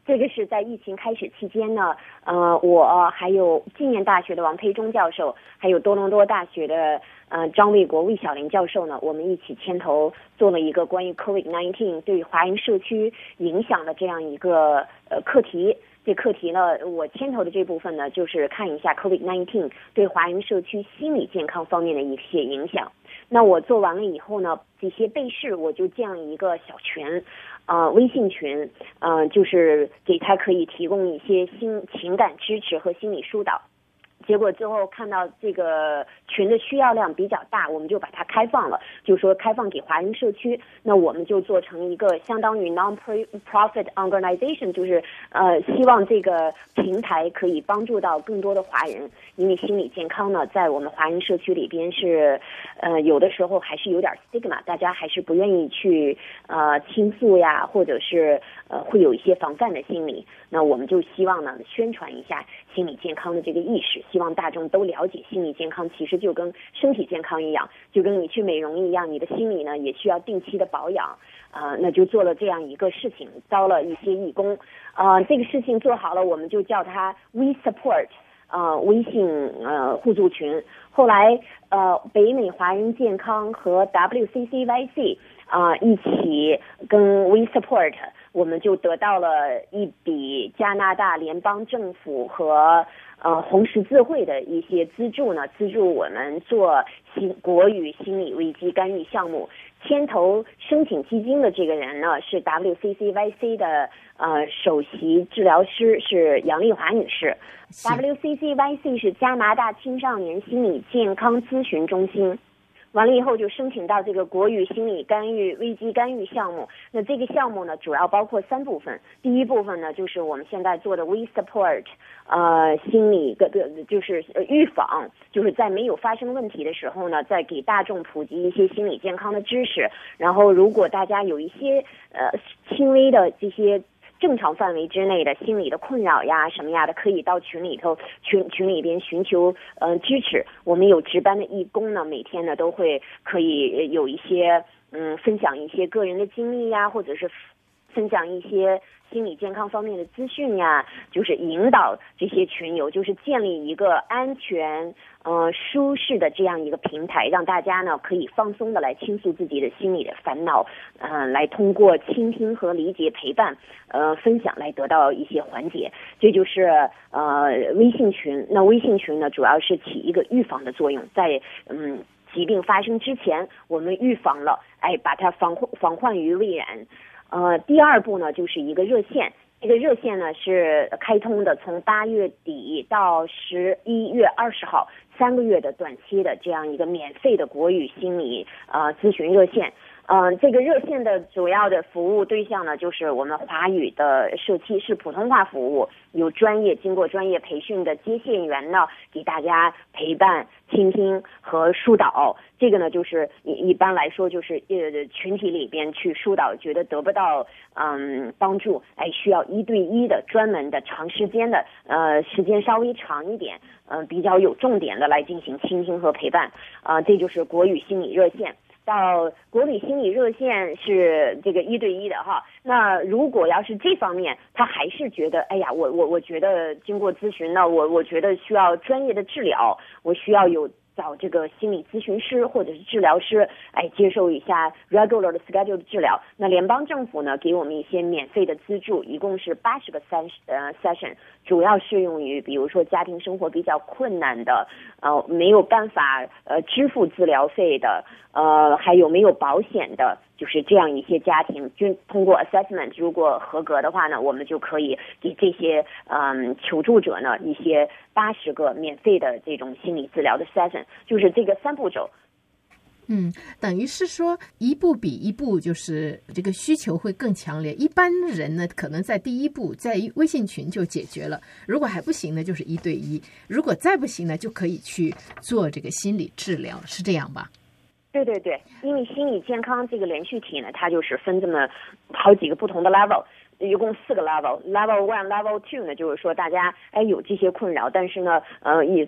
这个是在疫情开始期间呢，我还有纪念大学的王培忠教授，还有多伦多大学的张卫国、魏小林教授呢，我们一起牵头做了一个关于 COVID-19 对华人社区影响的这样一个课题。这课题呢，我牵头的这部分呢，就是看一下 COVID-19 对华人社区心理健康方面的一些影响。那我做完了以后呢，这些备试我就建了一个小群，微信群，就是给他可以提供一些情感支持和心理疏导。结果最后看到这个群的需要量比较大，我们就把它开放了，就说开放给华人社区。那我们就做成一个相当于 non-profit organization， 就是希望这个平台可以帮助到更多的华人，因为心理健康呢，在我们华人社区里边是有的时候还是有点 stigma， 大家还是不愿意去倾诉呀，或者是会有一些防范的心理。那我们就希望呢宣传一下心理健康的这个意识，希望大众都了解心理健康其实就跟身体健康一样，就跟你去美容一样，你的心理呢也需要定期的保养。那就做了这样一个事情，招了一些义工。这个事情做好了，我们就叫它 We Support 微信互助群。后来北美华人健康和 WCCYC 一起跟 We Support， 我们就得到了一笔加拿大联邦政府和红十字会的一些资助呢，资助我们做国语心理危机干预项目。牵头申请基金的这个人呢，是 WCCYC 的首席治疗师，是杨丽华女士。WCCYC 是加拿大青少年心理健康咨询中心。完了以后就申请到这个国语心理干预危机干预项目。那这个项目呢，主要包括3部分。第一部分呢，就是我们现在做的 We Support 心理就是预防，就是在没有发生问题的时候呢，再给大众普及一些心理健康的知识。然后如果大家有一些轻微的这些正常范围之内的心理的困扰呀什么呀的，可以到群里边寻求支持。我们有值班的义工呢，每天呢都会可以有一些分享一些个人的经历呀，或者是分享一些心理健康方面的资讯呀，就是引导这些群友，就是建立一个安全舒适的这样一个平台，让大家呢可以放松的来倾诉自己的心理的烦恼，来通过倾听和理解陪伴分享来得到一些缓解。这就是微信群。那微信群呢，主要是起一个预防的作用，在疾病发生之前我们预防了，把它防患于未然。第二步呢，就是一个热线。这个热线呢是开通的，从8月底到11月20号，3个月的短期的这样一个免费的国语心理咨询热线。这个热线的主要的服务对象呢，就是我们华语的社区，是普通话服务，有经过专业培训的接线员呢，给大家陪伴、倾听和疏导。这个呢，就是一般来说就是群体里边去疏导，觉得得不到帮助，需要1对1的专门的长时间的时间稍微长一点，比较有重点的来进行倾听和陪伴。这就是国语心理热线。到国语心理热线是这个1对1的哈。那如果要是这方面他还是觉得我觉得经过咨询呢，我觉得需要专业的治疗，我需要找这个心理咨询师或者是治疗师接受一下 regular 的 schedule 的治疗。那联邦政府呢给我们一些免费的资助，一共是80个session， 主要适用于比如说家庭生活比较困难的没有办法支付治疗费的还有没有保险的，就是这样一些家庭，就通过 assessment 如果合格的话呢，我们就可以给这些求助者呢一些80个免费的这种心理治疗的 session， 就是这个3步骤。 等于是说一步比一步，就是这个需求会更强烈。一般人呢，可能在第一步在微信群就解决了，如果还不行呢，就是1对1，如果再不行呢，就可以去做这个心理治疗，是这样吧？ 对对对，因为心理健康这个连续体呢，它就是分这么好几个不同的 level， 一共4个 level。level 1、level 2呢，就是说大家有这些困扰，但是呢也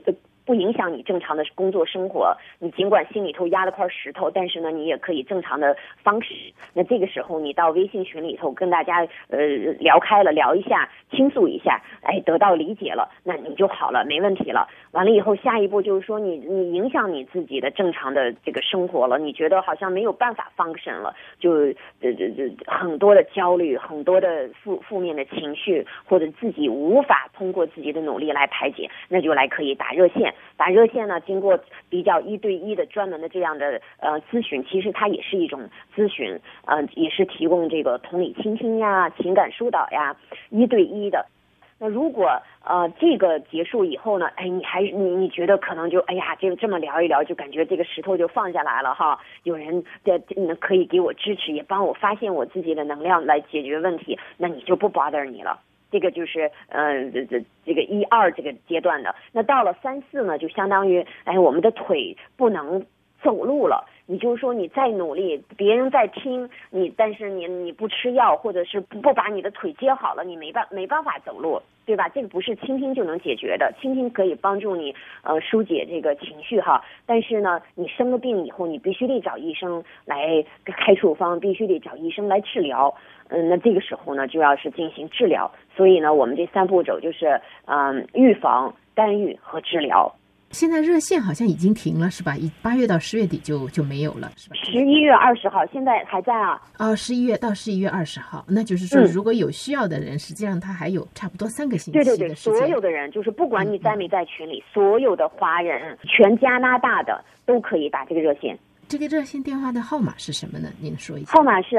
不影响你正常的工作生活，你尽管心里头压了块石头，但是呢你也可以正常的方式。那这个时候你到微信群里头跟大家聊开了，聊一下，倾诉一下，得到理解了，那你就好了，没问题了。完了以后下一步就是说你影响你自己的正常的这个生活了，你觉得好像没有办法function了，就很多的焦虑，很多的负面的情绪，或者自己无法通过自己的努力来排解，那就可以打热线。打热线呢，经过比较1对1的专门的这样的咨询，其实它也是一种咨询，也是提供这个同理倾听呀、情感疏导呀，1对1的。那如果这个结束以后呢，你觉得可能就这么聊一聊，就感觉这个石头就放下来了哈，有人可以给我支持，也帮我发现我自己的能量来解决问题，那你就不 bother 你了。这个就是这个1、2这个阶段的。那到了3、4呢，就相当于我们的腿不能走路了。你就是说你再努力，别人在听你，但是你不吃药，或者是不把你的腿接好了，你没办法走路，对吧？这个不是倾听就能解决的，倾听可以帮助你疏解这个情绪哈。但是呢，你生了病以后，你必须得找医生来开处方，必须得找医生来治疗。那这个时候呢，就要是进行治疗。所以呢，我们这3步骤就是预防、干预和治疗。 现在热线好像已经停了，是吧？8月到10月底就没有了，是吧 ？11月20号，现在还在啊。 11月到11月20号，那就是说，如果有需要的人，实际上他还有差不多3个星期的时间。 对，所有的人，就是不管你在没在群里，所有的华人，全加拿大的都可以打这个热线。 这个热线电话的号码是什么呢？您说一下。 号码是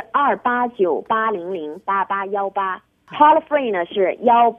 289-800-8818，Call free 呢是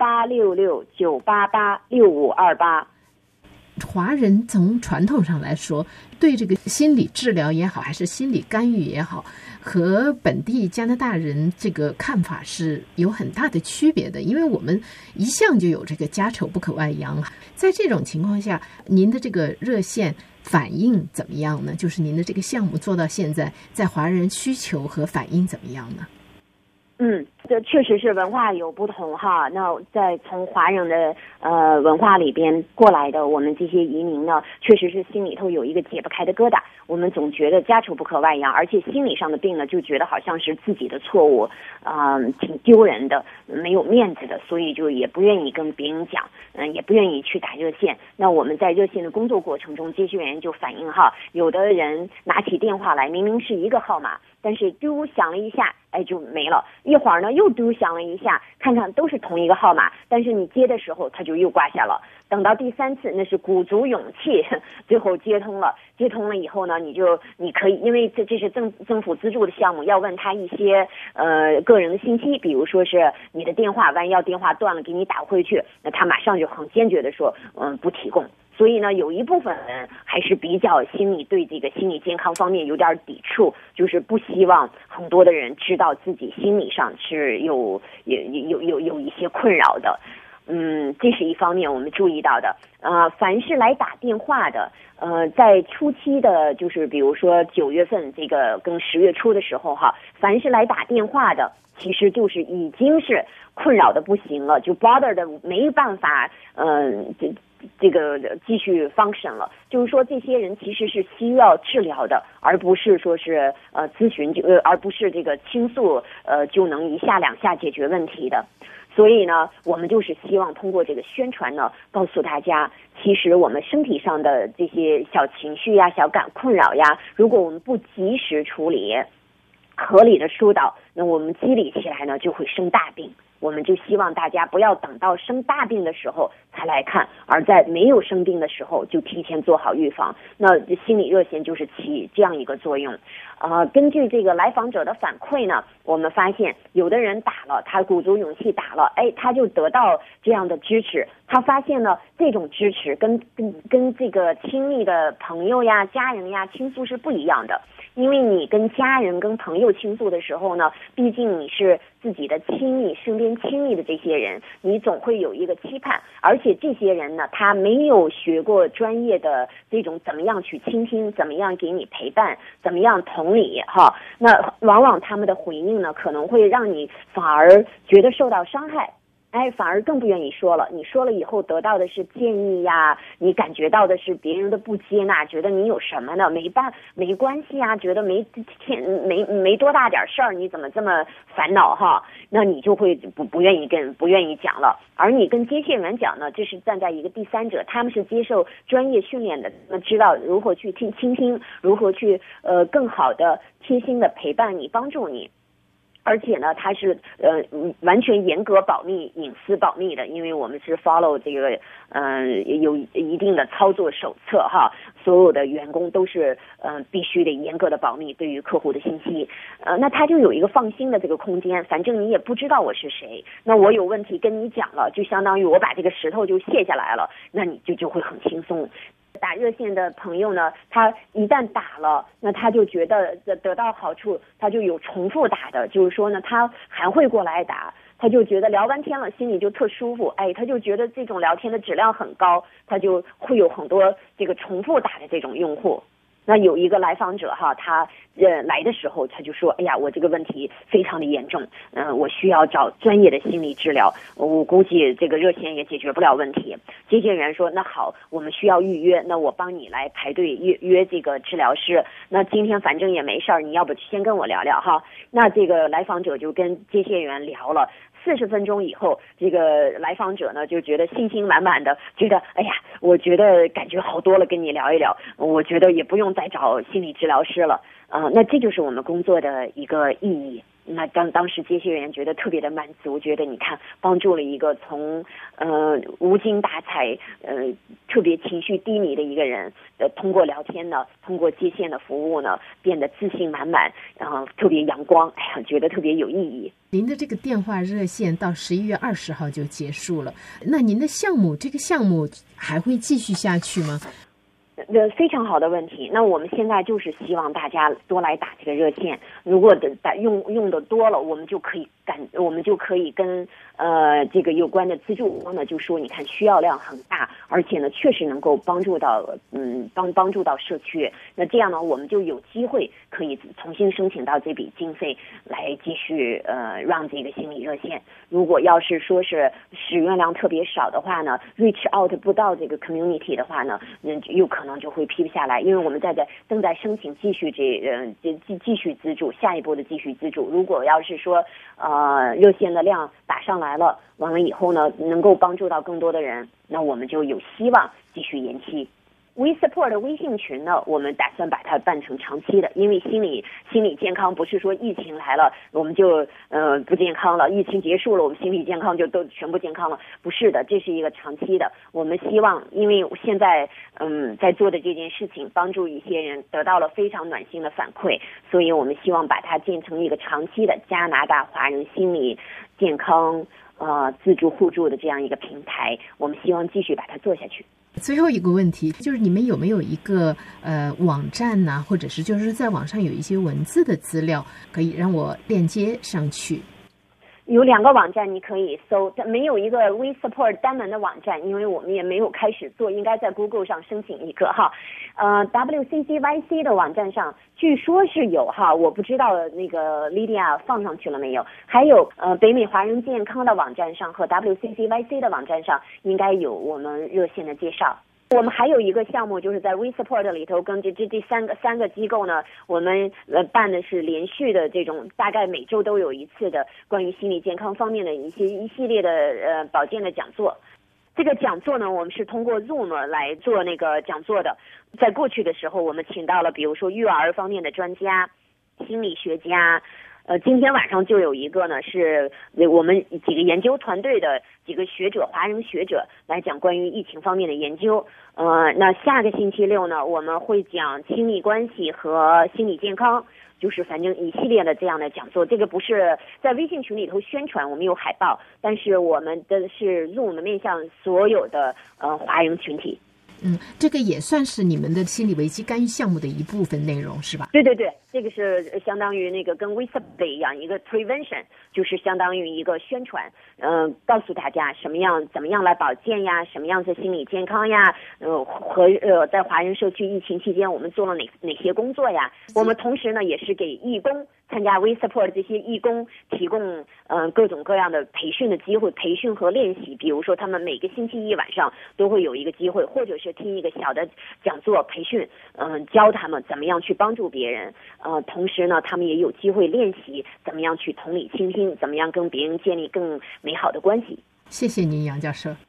1866-988-6528。 华人从传统上来说，对这个心理治疗也好，还是心理干预也好，和本地加拿大人这个看法是有很大的区别的。因为我们一向就有这个家丑不可外扬，在这种情况下，您的这个热线反应怎么样呢？就是您的这个项目做到现在，在华人需求和反应怎么样呢？ 这确实是文化有不同哈。那在从华人的文化里边过来的，我们这些移民呢，确实是心里头有一个解不开的疙瘩。我们总觉得家丑不可外扬，而且心理上的病呢，就觉得好像是自己的错误，挺丢人的，没有面子的，所以就也不愿意跟别人讲，也不愿意去打热线。那我们在热线的工作过程中，接线员就反映哈，有的人拿起电话来，明明是一个号码，但是嘟响了一下，就没了。一会儿呢，又嘟响了一下，看看都是同一个号码，但是你接的时候，它就又挂下了。等到第3次，那是鼓足勇气，最后接通了。接通了以后呢，你可以，因为这是政府资助的项目，要问他一些个人的信息，比如说是你的电话，万一要电话断了，给你打回去，那他马上就很坚决的说，不提供。所以呢，有一部分人还是比较对这个心理健康方面有点抵触，就是不希望很多的人知道自己心理上是有一些困扰的。这是一方面我们注意到的。凡是来打电话的，在初期的，就是比如说9月份这个跟10月初的时候哈，凡是来打电话的，其实就是已经是困扰的不行了，就 bother 的没办法，这个继续 function 了。就是说这些人其实是需要治疗的，而不是说是咨询而不是这个倾诉就能1下2下解决问题的。所以呢，我们就是希望通过这个宣传呢，告诉大家，其实我们身体上的这些小情绪呀、小困扰呀，如果我们不及时处理、合理的疏导，那我们积累起来呢，就会生大病。我们就希望大家不要等到生大病的时候才来看，而在没有生病的时候就提前做好预防。那心理热线就是起这样一个作用。根据这个来访者的反馈呢，我们发现有的人打了，他鼓足勇气打了，他就得到这样的支持。他发现呢，这种支持跟这个亲密的朋友呀、家人呀倾诉是不一样的。因为你跟家人、跟朋友倾诉的时候呢，毕竟你是自己的身边亲密的这些人，你总会有一个期盼，而且这些人呢，他没有学过专业的这种怎么样去倾听，怎么样给你陪伴，怎么样同理哈，那往往他们的回应呢，可能会让你反而觉得受到伤害。 反而更不愿意说了。你说了以后得到的是建议呀，你感觉到的是别人的不接纳，觉得你有什么呢？没关系啊，觉得没多大点事儿，你怎么这么烦恼哈？那你就会不愿意讲了。而你跟接线员讲呢，这是站在一个第三者，他们是接受专业训练的，那知道如何去倾听，如何去更好的贴心的陪伴你，帮助你。而且呢，它是完全严格保密、隐私保密的，因为我们是 follow 这个有一定的操作手册哈，所有的员工都是必须得严格的保密对于客户的信息，那他就有一个放心的这个空间，反正你也不知道我是谁，那我有问题跟你讲了，就相当于我把这个石头就卸下来了，那你就会很轻松。打热线的朋友呢，他一旦打了，那他就觉得得到好处，他就有重复打的，就是说呢，他还会过来打，他就觉得聊完天了，心里就特舒服，他就觉得这种聊天的质量很高，他就会有很多这个重复打的这种用户。那有一个来访者哈，他来的时候他就说，哎呀，我这个问题非常的严重，我需要找专业的心理治疗，我估计这个热线也解决不了问题。接线员说，那好，我们需要预约，那我帮你来排队约这个治疗师。那今天反正也没事儿，你要不先跟我聊聊哈？那这个来访者就跟接线员聊了。40分钟以后，这个来访者呢就觉得信心满满的，觉得哎呀，我觉得感觉好多了，跟你聊一聊，我觉得也不用再找心理治疗师了。那这就是我们工作的一个意义。那当时接线员觉得特别的满足，觉得你看帮助了一个从无精打采特别情绪低迷的一个人，通过聊天呢，通过接线的服务呢，变得自信满满，然后特别阳光，觉得特别有意义。 您的这个电话热线到11月20号就结束了，那您的这个项目还会继续下去吗？ 非常好的问题。那我们现在就是希望大家多来打这个热线，如果用的多了，我们就可以跟这个有关的资助方呢就说，你看需要量很大，而且呢确实能够帮助到帮助到社区。那这样呢，我们就有机会可以重新申请到这笔经费来继续让这个心理热线。如果要是说是使用量特别少的话呢 ，reach out 不到这个 community 的话呢，有可能就会批不下来，因为我们正在申请继续继续资助，下一步的继续资助。如果要是说热线的量打上来了，完了以后呢，能够帮助到更多的人，那我们就有希望继续延期。We Support 的微信群呢，我们打算把它办成长期的，因为心理健康不是说疫情来了我们就不健康了，疫情结束了我们心理健康就都全部健康了，不是的，这是一个长期的。我们希望，因为现在在做的这件事情帮助一些人得到了非常暖心的反馈，所以我们希望把它建成一个长期的加拿大华人心理健康自助互助的这样一个平台，我们希望继续把它做下去。 最后一个问题就是，你们有没有一个网站呢，或者是就是在网上有一些文字的资料，可以让我链接上去？ 有2个网站你可以搜，没有一个 We Support 单门的网站，因为我们也没有开始做，应该在 Google 上申请一个哈。WCCYC 的网站上据说是有哈，我不知道那个 Lydia 放上去了没有。还有北美华人健康的网站上和 WCCYC 的网站上应该有我们热线的介绍。我们还有一个项目，就是在 We Support 里头跟这三个机构呢，我们办的是连续的这种，大概每周都有一次的关于心理健康方面的一系列的保健的讲座。这个讲座呢，我们是通过 Zoom 来做那个讲座的。在过去的时候，我们请到了比如说育儿方面的专家、心理学家。今天晚上就有一个呢，是我们几个研究团队的几个学者，华人学者来讲关于疫情方面的研究。那下个星期六呢，我们会讲亲密关系和心理健康，就是反正一系列的这样的讲座。这个不是在微信群里头宣传，我们有海报，但是我们的是Zoom面向所有的华人群体。 这个也算是你们的心理危机干预项目的一部分内容，是吧？ 对， 这个是相当于那个跟 WeSupport 一样，一个 prevention， 就是相当于一个宣传，告诉大家怎么样来保健呀，什么样子心理健康呀，和在华人社区疫情期间我们做了哪些工作呀？我们同时呢也是给义工参加 WeSupport 这些义工提供各种各样的培训的机会，培训和练习，比如说他们每个星期一晚上都会有一个机会，或者是听一个小的讲座培训，教他们怎么样去帮助别人，同时呢他们也有机会练习怎么样去同理倾听，怎么样跟别人建立更美好的关系。 谢谢您，杨教授。